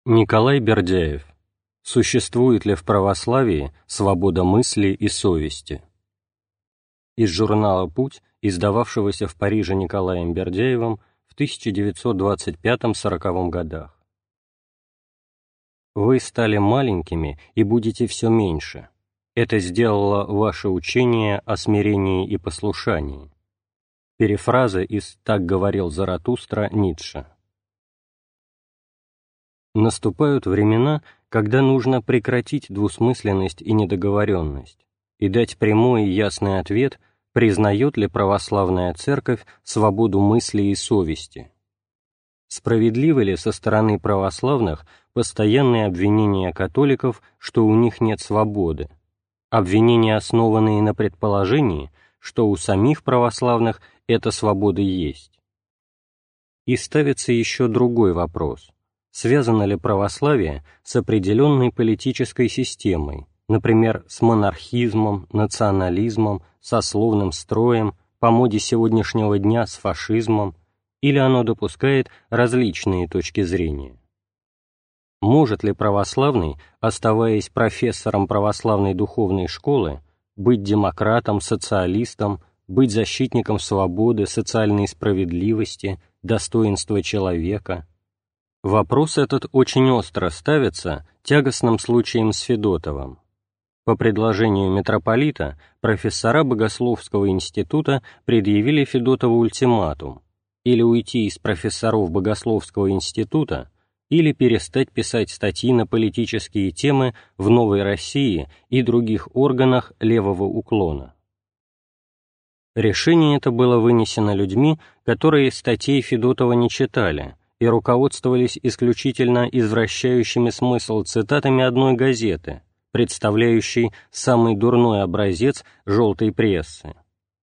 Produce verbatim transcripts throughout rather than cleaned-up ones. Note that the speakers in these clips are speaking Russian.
Николай Бердяев. Существует ли в православии свобода мысли и совести? Из журнала «Путь», издававшегося в Париже Николаем Бердяевым в тысяча девятьсот двадцать пятом — сороковом годах. Вы стали маленькими и будете все меньше. Это сделало ваше учение о смирении и послушании. Перефраза из «Так говорил Заратустра» Ницше. Наступают времена, когда нужно прекратить двусмысленность и недоговоренность и дать прямой и ясный ответ, признает ли православная церковь свободу мысли и совести. Справедливы ли со стороны православных постоянные обвинения католиков, что у них нет свободы, обвинения, основанные на предположении, что у самих православных эта свобода есть? И ставится еще другой вопрос. Связано ли православие с определенной политической системой, например, с монархизмом, национализмом, сословным строем, по моде сегодняшнего дня с фашизмом, или оно допускает различные точки зрения? Может ли православный, оставаясь профессором православной духовной школы, быть демократом, социалистом, быть защитником свободы, социальной справедливости, достоинства человека? Вопрос этот очень остро ставится тягостным случаем с Федотовым. По предложению митрополита профессора Богословского института предъявили Федотову ультиматум: или уйти из профессоров Богословского института, или перестать писать статьи на политические темы в «Новой России» и других органах левого уклона. Решение это было вынесено людьми, которые статей Федотова не читали и руководствовались исключительно извращающими смысл цитатами одной газеты, представляющей самый дурной образец желтой прессы.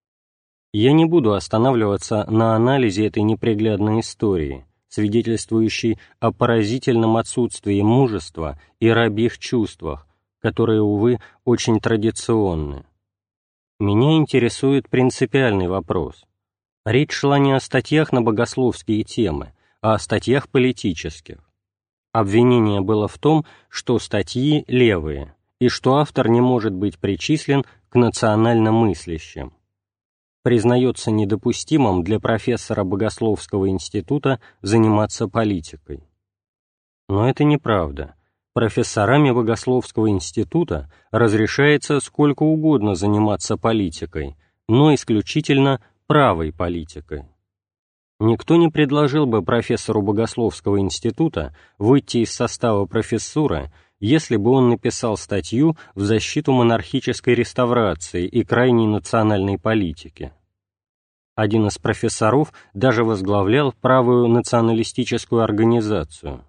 Я не буду останавливаться на анализе этой неприглядной истории, свидетельствующей о поразительном отсутствии мужества и рабьих чувствах, которые, увы, очень традиционны. Меня интересует принципиальный вопрос. Речь шла не о статьях на богословские темы, а о статьях политических. Обвинение было в том, что статьи левые, и что автор не может быть причислен к национально мыслящим. Признается недопустимым для профессора Богословского института заниматься политикой. Но это неправда. Профессорами Богословского института разрешается сколько угодно заниматься политикой, но исключительно правой политикой. Никто не предложил бы профессору Богословского института выйти из состава профессуры, если бы он написал статью в защиту монархической реставрации и крайней национальной политики. Один из профессоров даже возглавлял правую националистическую организацию.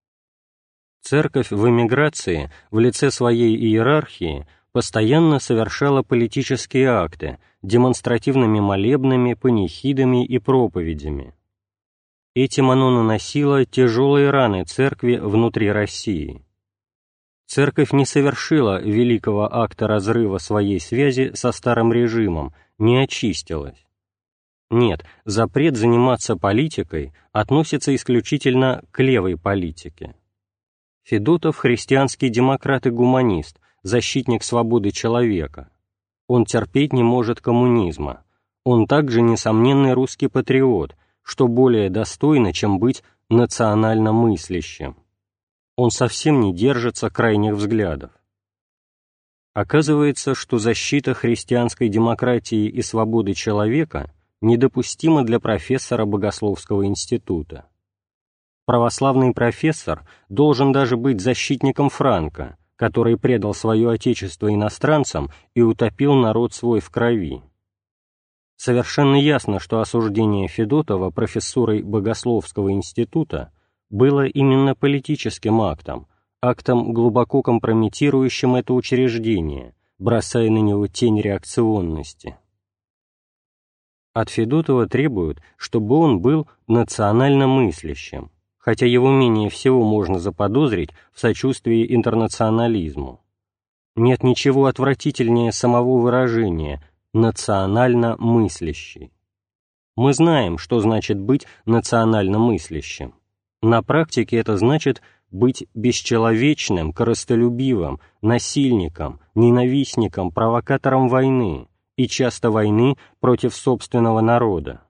Церковь в эмиграции в лице своей иерархии постоянно совершала политические акты демонстративными молебнами, панихидами и проповедями. Этим оно наносило тяжелые раны церкви внутри России. Церковь не совершила великого акта разрыва своей связи со старым режимом, не очистилась. Нет, запрет заниматься политикой относится исключительно к левой политике. Федотов — христианский демократ и гуманист, защитник свободы человека. Он терпеть не может коммунизма. Он также несомненный русский патриот, что более достойно, чем быть национально мыслящим. Он совсем не держится крайних взглядов. Оказывается, что защита христианской демократии и свободы человека недопустима для профессора Богословского института. Православный профессор должен даже быть защитником Франко, который предал свое отечество иностранцам и утопил народ свой в крови. Совершенно ясно, что осуждение Федотова профессурой Богословского института было именно политическим актом, актом, глубоко компрометирующим это учреждение, бросая на него тень реакционности. От Федотова требуют, чтобы он был национально мыслящим, хотя его менее всего можно заподозрить в сочувствии интернационализму. Нет ничего отвратительнее самого выражения «национально мыслящий». Мы знаем, что значит быть национально мыслящим. На практике это значит быть бесчеловечным, корыстолюбивым, насильником, ненавистником, провокатором войны, и часто войны против собственного народа.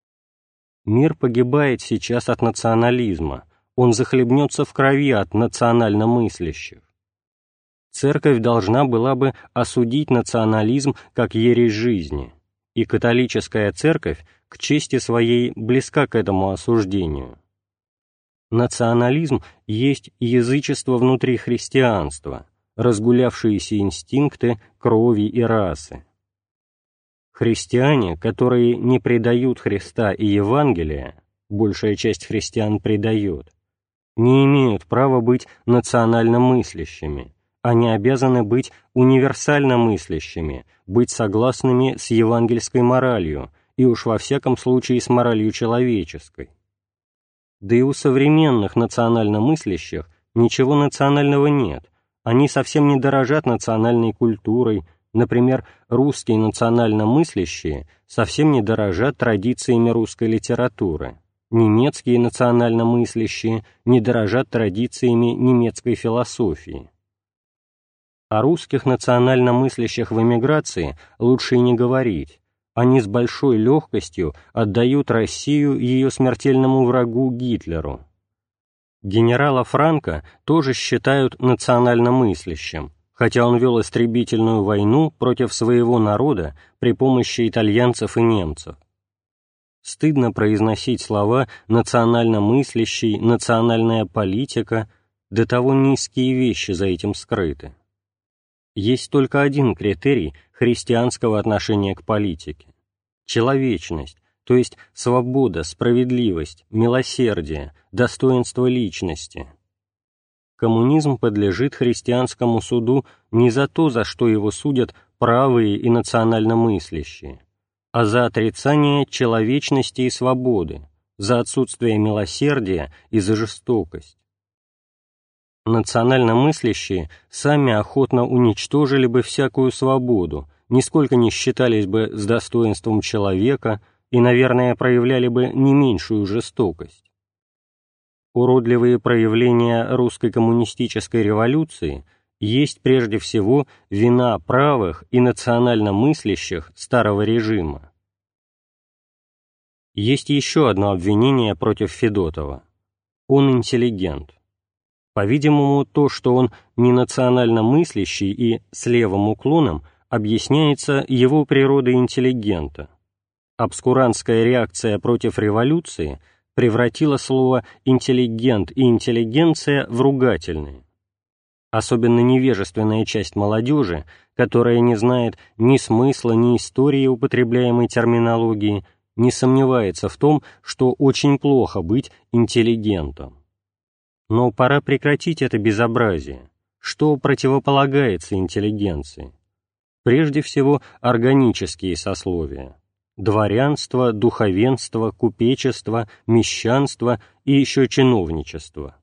Мир погибает сейчас от национализма, он захлебнется в крови от национально мыслящих. Церковь должна была бы осудить национализм как ересь жизни, и католическая церковь к чести своей близка к этому осуждению. Национализм есть язычество внутри христианства, разгулявшиеся инстинкты крови и расы. Христиане, которые не предают Христа и Евангелия, большая часть христиан предает, не имеют права быть национально мыслящими, они обязаны быть универсально мыслящими, быть согласными с евангельской моралью и уж во всяком случае с моралью человеческой. Да и у современных национально мыслящих ничего национального нет, они совсем не дорожат национальной культурой. Например, русские национально мыслящие совсем не дорожат традициями русской литературы, немецкие национально мыслящие не дорожат традициями немецкой философии. О русских национально мыслящих в эмиграции лучше и не говорить, они с большой легкостью отдают Россию ее смертельному врагу Гитлеру. Генерала Франко тоже считают национально мыслящим, хотя он вел истребительную войну против своего народа при помощи итальянцев и немцев. Стыдно произносить слова «национально мыслящий», «национальная политика», до того низкие вещи за этим скрыты. Есть только один критерий христианского отношения к политике – человечность, то есть свобода, справедливость, милосердие, достоинство личности. Коммунизм подлежит христианскому суду не за то, за что его судят правые и национально мыслящие, а за отрицание человечности и свободы, за отсутствие милосердия и за жестокость. Национально мыслящие сами охотно уничтожили бы всякую свободу, нисколько не считались бы с достоинством человека и, наверное, проявляли бы не меньшую жестокость. Уродливые проявления русской коммунистической революции есть прежде всего вина правых и национально мыслящих старого режима. Есть еще одно обвинение против Федотова. Он интеллигент. По-видимому, то, что он не национально мыслящий и с левым уклоном, объясняется его природой интеллигента. Обскурантская реакция против революции превратила слово «интеллигент» и «интеллигенция» в ругательные. Особенно невежественная часть молодежи, которая не знает ни смысла, ни истории употребляемой терминологии, не сомневается в том, что очень плохо быть интеллигентом. Но пора прекратить это безобразие. Что противополагается интеллигенции? Прежде всего, органические сословия. Дворянство, духовенство, купечество, мещанство и еще чиновничество.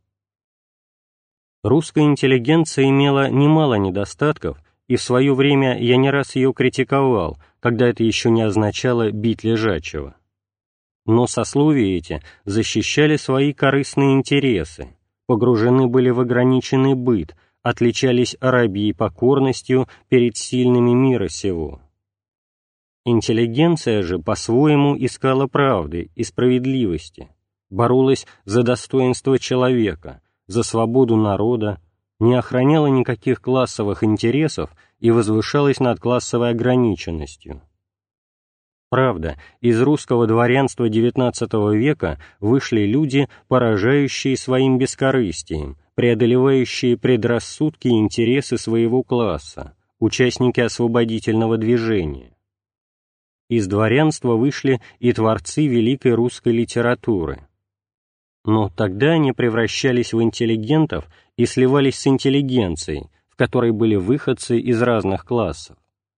Русская интеллигенция имела немало недостатков, и в свое время я не раз ее критиковал, когда это еще не означало бить лежачего. Но сословия эти защищали свои корыстные интересы, погружены были в ограниченный быт, отличались рабьей покорностью перед сильными мира сего. Интеллигенция же по-своему искала правды и справедливости, боролась за достоинство человека, за свободу народа, не охраняла никаких классовых интересов и возвышалась над классовой ограниченностью. Правда, из русского дворянства девятнадцатого века вышли люди, поражающие своим бескорыстием, преодолевающие предрассудки и интересы своего класса, участники освободительного движения. Из дворянства вышли и творцы великой русской литературы. Но тогда они превращались в интеллигентов и сливались с интеллигенцией, в которой были выходцы из разных классов.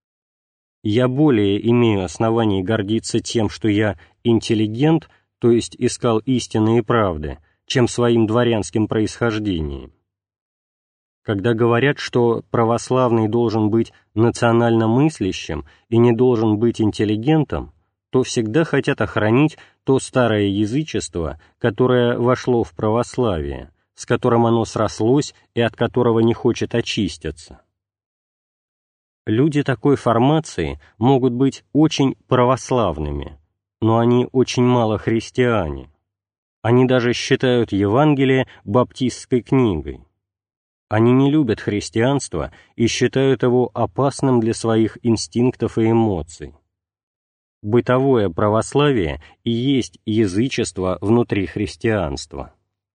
Я более имею оснований гордиться тем, что я интеллигент, то есть искал истины и правды, чем своим дворянским происхождением. Когда говорят, что православный должен быть национально мыслящим и не должен быть интеллигентом, то всегда хотят охранить то старое язычество, которое вошло в православие, с которым оно срослось и от которого не хочет очиститься. Люди такой формации могут быть очень православными, но они очень мало христиане. Они даже считают Евангелие баптистской книгой. Они не любят христианство и считают его опасным для своих инстинктов и эмоций. Бытовое православие и есть язычество внутри христианства.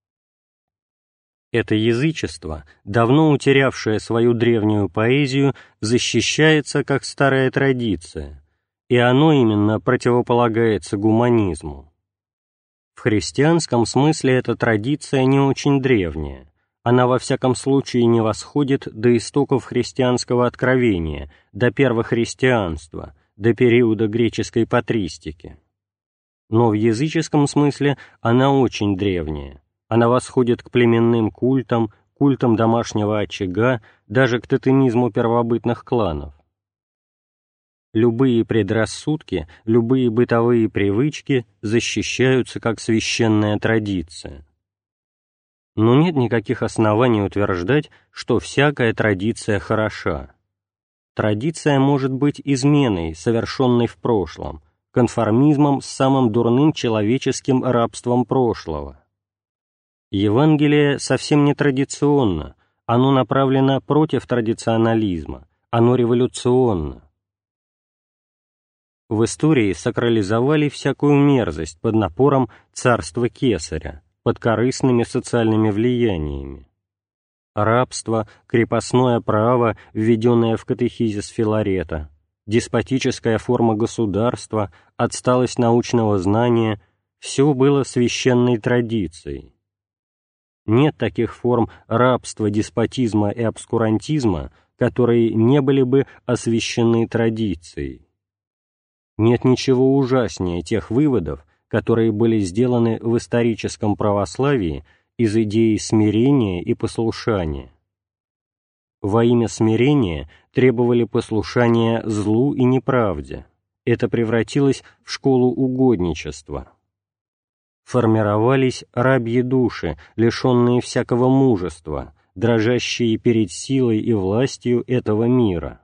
Это язычество, давно утерявшее свою древнюю поэзию, защищается как старая традиция, и оно именно противополагается гуманизму. В христианском смысле эта традиция не очень древняя, она во всяком случае не восходит до истоков христианского откровения, до первохристианства, до периода греческой патристики. Но в языческом смысле она очень древняя. Она восходит к племенным культам, культам домашнего очага, даже к тотемизму первобытных кланов. Любые предрассудки, любые бытовые привычки защищаются как священная традиция. Но нет никаких оснований утверждать, что всякая традиция хороша. Традиция может быть изменой, совершенной в прошлом, конформизмом с самым дурным человеческим рабством прошлого. Евангелие совсем не традиционно, оно направлено против традиционализма, оно революционно. В истории сакрализовали всякую мерзость под напором царства Кесаря, под корыстными социальными влияниями. Рабство, крепостное право, введенное в катехизис Филарета, деспотическая форма государства, отсталость научного знания – все было священной традицией. Нет таких форм рабства, деспотизма и обскурантизма, которые не были бы освящены традицией. Нет ничего ужаснее тех выводов, которые были сделаны в историческом православии из идеи смирения и послушания. Во имя смирения требовали послушания злу и неправде. Это превратилось в школу угодничества. Формировались рабьи души, лишенные всякого мужества, дрожащие перед силой и властью этого мира.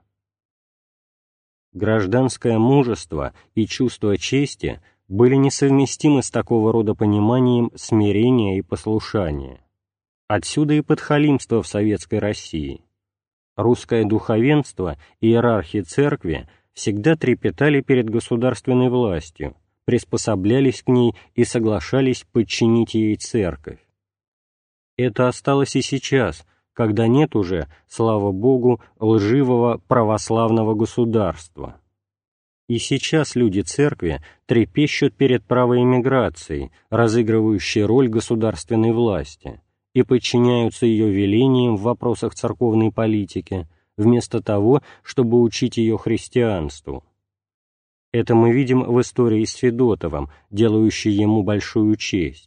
Гражданское мужество и чувство чести были несовместимы с такого рода пониманием смирения и послушания. Отсюда и подхалимство в Советской России. Русское духовенство и иерархи церкви всегда трепетали перед государственной властью, приспособлялись к ней и соглашались подчинить ей церковь. Это осталось и сейчас, когда нет уже, слава Богу, лживого православного государства. И сейчас люди церкви трепещут перед правой эмиграцией, разыгрывающей роль государственной власти, и подчиняются ее велениям в вопросах церковной политики, вместо того, чтобы учить ее христианству. Это мы видим в истории с Федотовым, делающей ему большую честь.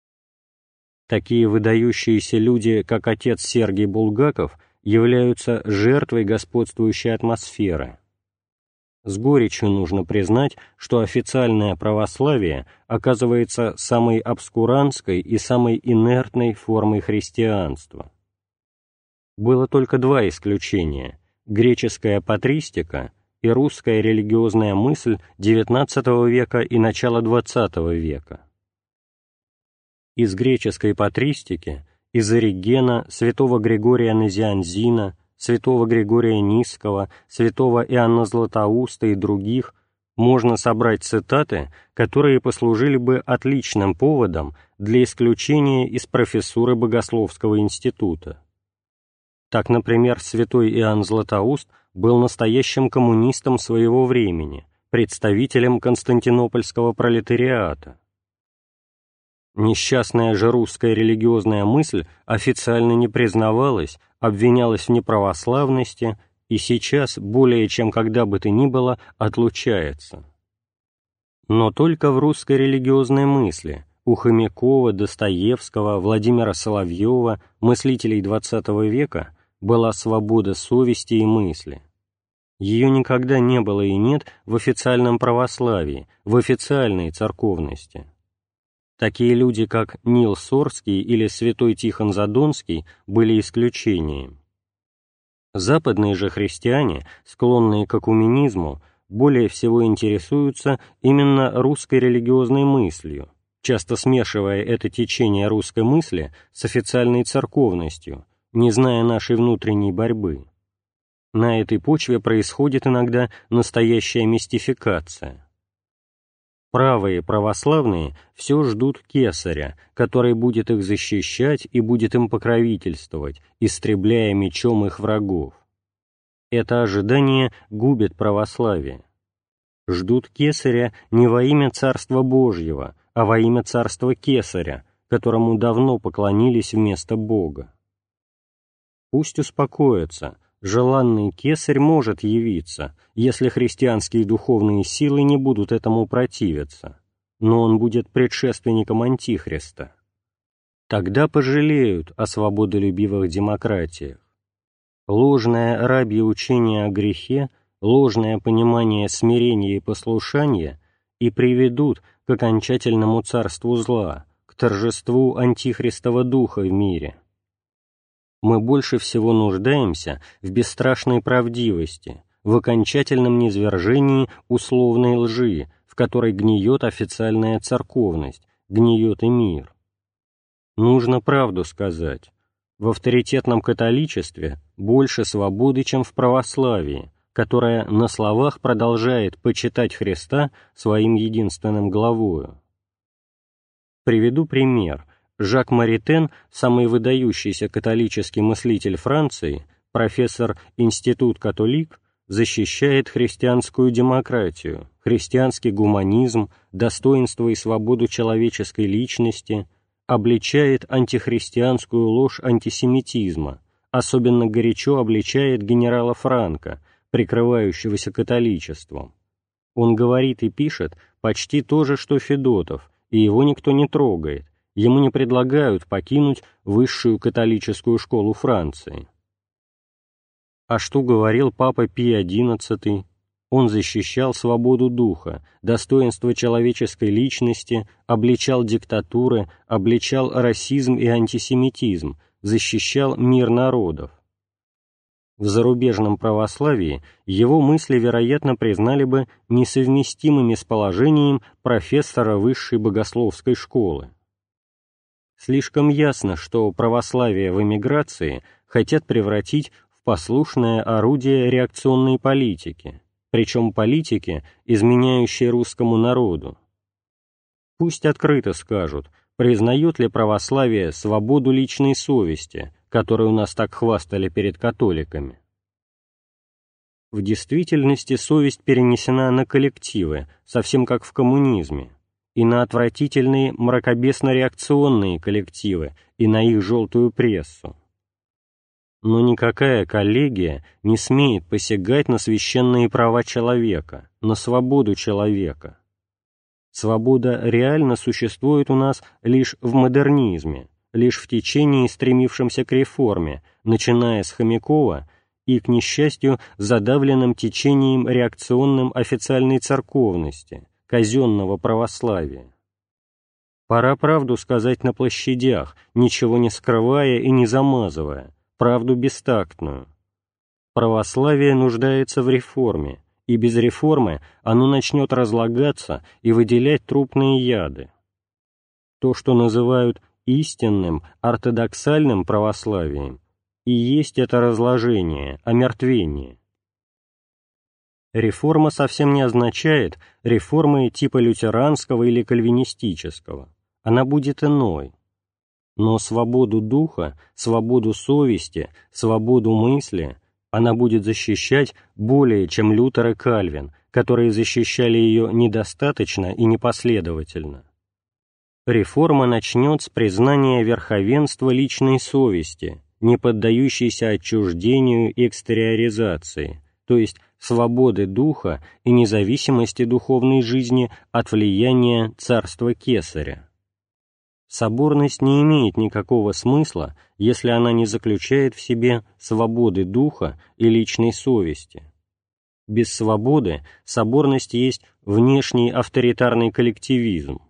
Такие выдающиеся люди, как отец Сергий Булгаков, являются жертвой господствующей атмосферы. С горечью нужно признать, что официальное православие оказывается самой обскурантской и самой инертной формой христианства. Было только два исключения – греческая патристика и русская религиозная мысль девятнадцатого века и начала двадцатого века. Из греческой патристики, из Оригена, святого Григория Назианзина, святого Григория Нисского, святого Иоанна Златоуста и других можно собрать цитаты, которые послужили бы отличным поводом для исключения из профессуры Богословского института. Так, например, святой Иоанн Златоуст был настоящим коммунистом своего времени, представителем константинопольского пролетариата. Несчастная же русская религиозная мысль официально не признавалась, обвинялась в неправославности и сейчас, более чем когда бы то ни было, отлучается. Но только в русской религиозной мысли у Хомякова, Достоевского, Владимира Соловьева, мыслителей двадцатого века, была свобода совести и мысли. Ее никогда не было и нет в официальном православии, в официальной церковности. Такие люди, как Нил Сорский или святой Тихон Задонский, были исключением. Западные же христиане, склонные к экуменизму, более всего интересуются именно русской религиозной мыслью, часто смешивая это течение русской мысли с официальной церковностью, не зная нашей внутренней борьбы. На этой почве происходит иногда настоящая мистификация. Правые православные все ждут кесаря, который будет их защищать и будет им покровительствовать, истребляя мечом их врагов. Это ожидание губит православие. Ждут кесаря не во имя Царства Божьего, а во имя Царства Кесаря, которому давно поклонились вместо Бога. Пусть успокоятся, желанный кесарь может явиться, если христианские духовные силы не будут этому противиться, но он будет предшественником Антихриста. Тогда пожалеют о свободолюбивых демократиях. Ложное рабье учение о грехе, ложное понимание смирения и послушания и приведут к окончательному царству зла, к торжеству антихристова духа в мире. Мы больше всего нуждаемся в бесстрашной правдивости, в окончательном низвержении условной лжи, в которой гниет официальная церковность, гниет и мир. Нужно правду сказать. В авторитетном католичестве больше свободы, чем в православии, которое на словах продолжает почитать Христа своим единственным главою. Приведу пример. Жак Маритен, самый выдающийся католический мыслитель Франции, профессор Институт католик, защищает христианскую демократию, христианский гуманизм, достоинство и свободу человеческой личности, обличает антихристианскую ложь антисемитизма, особенно горячо обличает генерала Франко, прикрывающегося католичеством. Он говорит и пишет почти то же, что Федотов, и его никто не трогает, ему не предлагают покинуть высшую католическую школу Франции. А что говорил папа Пий одиннадцатый? Он защищал свободу духа, достоинство человеческой личности, обличал диктатуры, обличал расизм и антисемитизм, защищал мир народов. В зарубежном православии его мысли, вероятно, признали бы несовместимыми с положением профессора высшей богословской школы. Слишком ясно, что православие в эмиграции хотят превратить в послушное орудие реакционной политики, причем политики, изменяющей русскому народу. Пусть открыто скажут, признает ли православие свободу личной совести, которой у нас так хвастали перед католиками. В действительности совесть перенесена на коллективы, совсем как в коммунизме, и на отвратительные мракобесно-реакционные коллективы, и на их желтую прессу. Но никакая коллегия не смеет посягать на священные права человека, на свободу человека. Свобода реально существует у нас лишь в модернизме, лишь в течении, стремившемся к реформе, начиная с Хомякова и, к несчастью, задавленным течением реакционным официальной церковности, казенного православия. Пора правду сказать на площадях, ничего не скрывая и не замазывая, правду бестактную. Православие нуждается в реформе, и без реформы оно начнет разлагаться и выделять трупные яды. То, что называют истинным, ортодоксальным православием, и есть это разложение, омертвение. Реформа совсем не означает реформы типа лютеранского или кальвинистического. Она будет иной. Но свободу духа, свободу совести, свободу мысли она будет защищать более, чем Лютер и Кальвин, которые защищали ее недостаточно и непоследовательно. Реформа начнет с признания верховенства личной совести, не поддающейся отчуждению и экстериоризации, то есть свободы духа и независимости духовной жизни от влияния царства Кесаря. Соборность не имеет никакого смысла, если она не заключает в себе свободы духа и личной совести. Без свободы соборность есть внешний авторитарный коллективизм.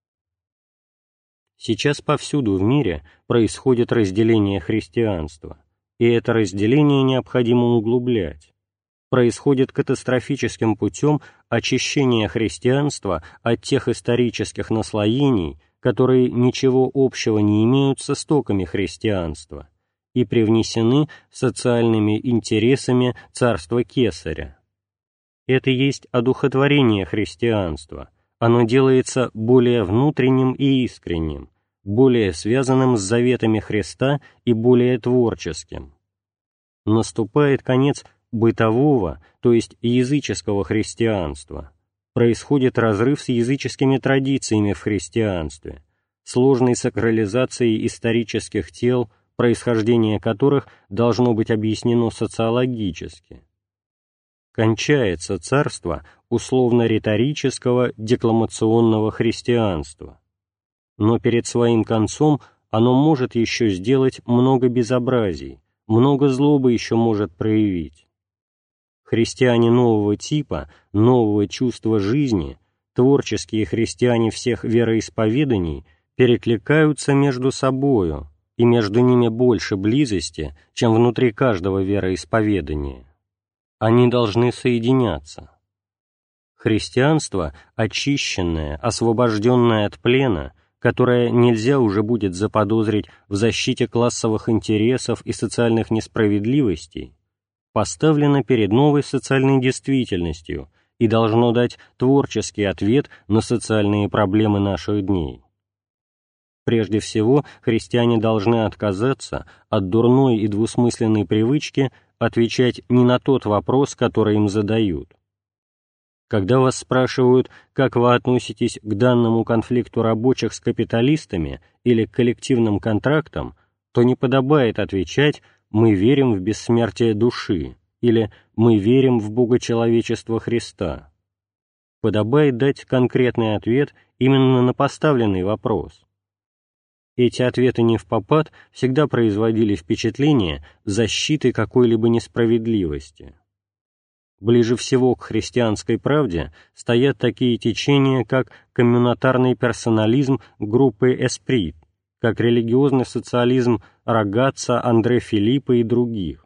Сейчас повсюду в мире происходит разделение христианства, и это разделение необходимо углублять. Происходит катастрофическим путем очищение христианства от тех исторических наслоений, которые ничего общего не имеют с истоками христианства, и привнесены социальными интересами царства Кесаря. Это есть одухотворение христианства, оно делается более внутренним и искренним, более связанным с заветами Христа и более творческим. Наступает конец бытового, то есть языческого христианства. Происходит разрыв с языческими традициями в христианстве, сложной сакрализацией исторических тел, происхождение которых должно быть объяснено социологически. Кончается царство условно-риторического декламационного христианства. Но перед своим концом оно может еще сделать много безобразий, много злобы еще может проявить. Христиане нового типа, нового чувства жизни, творческие христиане всех вероисповеданий перекликаются между собою, и между ними больше близости, чем внутри каждого вероисповедания. Они должны соединяться. Христианство, очищенное, освобожденное от плена, которое нельзя уже будет заподозрить в защите классовых интересов и социальных несправедливостей, поставлено перед новой социальной действительностью и должно дать творческий ответ на социальные проблемы наших дней. Прежде всего, христиане должны отказаться от дурной и двусмысленной привычки отвечать не на тот вопрос, который им задают. Когда вас спрашивают, как вы относитесь к данному конфликту рабочих с капиталистами или к коллективным контрактам, то не подобает отвечать «мы верим в бессмертие души» или «мы верим в богочеловечество Христа». Подобает дать конкретный ответ именно на поставленный вопрос. Эти ответы невпопад всегда производили впечатление защиты какой-либо несправедливости. Ближе всего к христианской правде стоят такие течения, как коммунатарный персонализм группы «Эсприт», как религиозный социализм Рогатца, Андре Филиппа и других.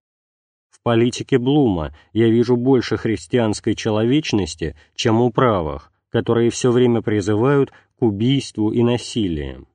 В политике Блума я вижу больше христианской человечности, чем у правых, которые все время призывают к убийству и насилиям.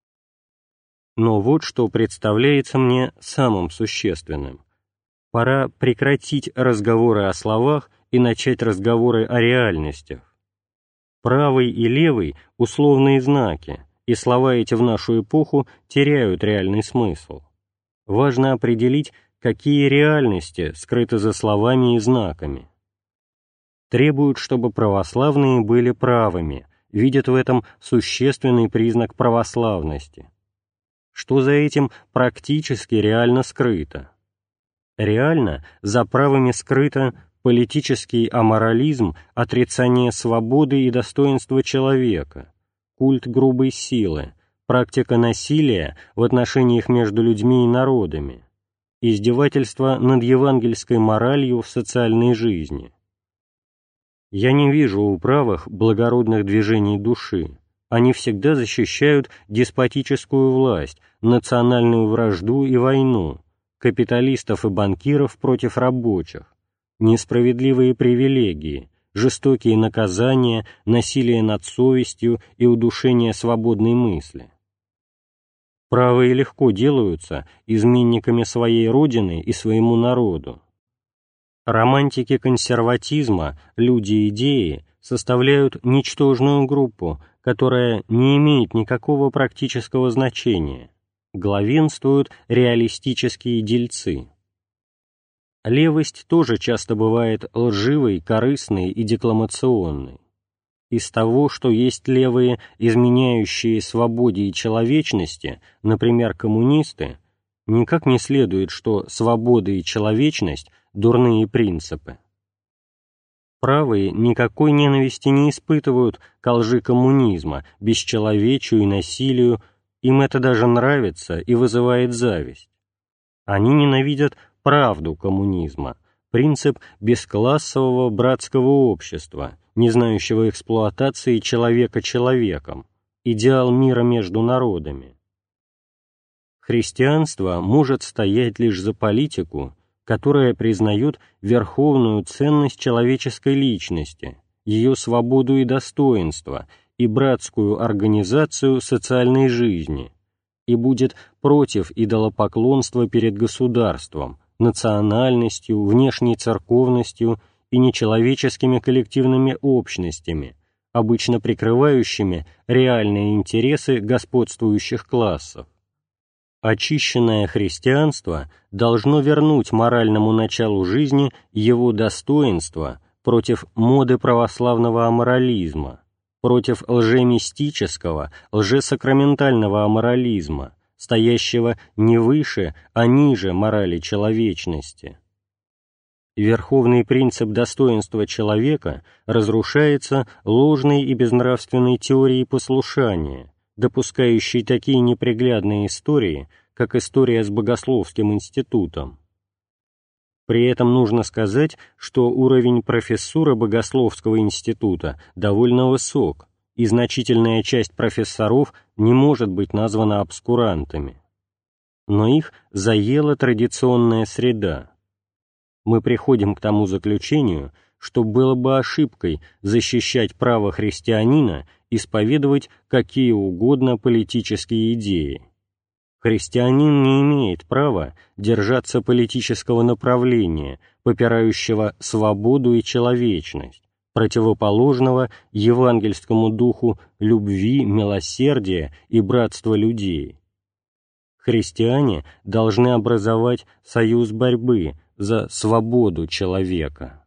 Но вот что представляется мне самым существенным. Пора прекратить разговоры о словах и начать разговоры о реальностях. Правый и левый – условные знаки, и слова эти в нашу эпоху теряют реальный смысл. Важно определить, какие реальности скрыты за словами и знаками. Требуют, чтобы православные были правыми, видят в этом существенный признак православности. Что за этим практически реально скрыто? Реально за правыми скрыто политический аморализм, отрицание свободы и достоинства человека, культ грубой силы, практика насилия в отношениях между людьми и народами, издевательство над евангельской моралью в социальной жизни. Я не вижу у правых благородных движений души. Они всегда защищают деспотическую власть, национальную вражду и войну, капиталистов и банкиров против рабочих, несправедливые привилегии, жестокие наказания, насилие над совестью и удушение свободной мысли. Правые легко делаются изменниками своей родины и своему народу. Романтики консерватизма, люди идеи, составляют ничтожную группу, которая не имеет никакого практического значения. Главенствуют реалистические дельцы. Левость тоже часто бывает лживой, корыстной и декламационной. Из того, что есть левые, изменяющие свободе и человечности, например, коммунисты, никак не следует, что свобода и человечность – дурные принципы. Правые никакой ненависти не испытывают к лжи коммунизма, бесчеловечию и насилию, им это даже нравится и вызывает зависть. Они ненавидят правду коммунизма, принцип бесклассового братского общества, не знающего эксплуатации человека человеком, идеал мира между народами. Христианство может стоять лишь за политику, которая признает верховную ценность человеческой личности, ее свободу и достоинство и братскую организацию социальной жизни, и будет против идолопоклонства перед государством, национальностью, внешней церковностью и нечеловеческими коллективными общностями, обычно прикрывающими реальные интересы господствующих классов. Очищенное христианство должно вернуть моральному началу жизни его достоинство против моды православного аморализма, против лжемистического, лжесакраментального аморализма, стоящего не выше, а ниже морали человечности. Верховный принцип достоинства человека разрушается ложной и безнравственной теорией послушания, допускающей такие неприглядные истории, как история с Богословским институтом. При этом нужно сказать, что уровень профессуры Богословского института довольно высок, и значительная часть профессоров не может быть названа обскурантами. Но их заела традиционная среда. Мы приходим к тому заключению, что было бы ошибкой защищать право христианина исповедовать какие угодно политические идеи. Христианин не имеет права держаться политического направления, попирающего свободу и человечность, противоположного евангельскому духу любви, милосердия и братства людей. Христиане должны образовать союз борьбы за свободу человека.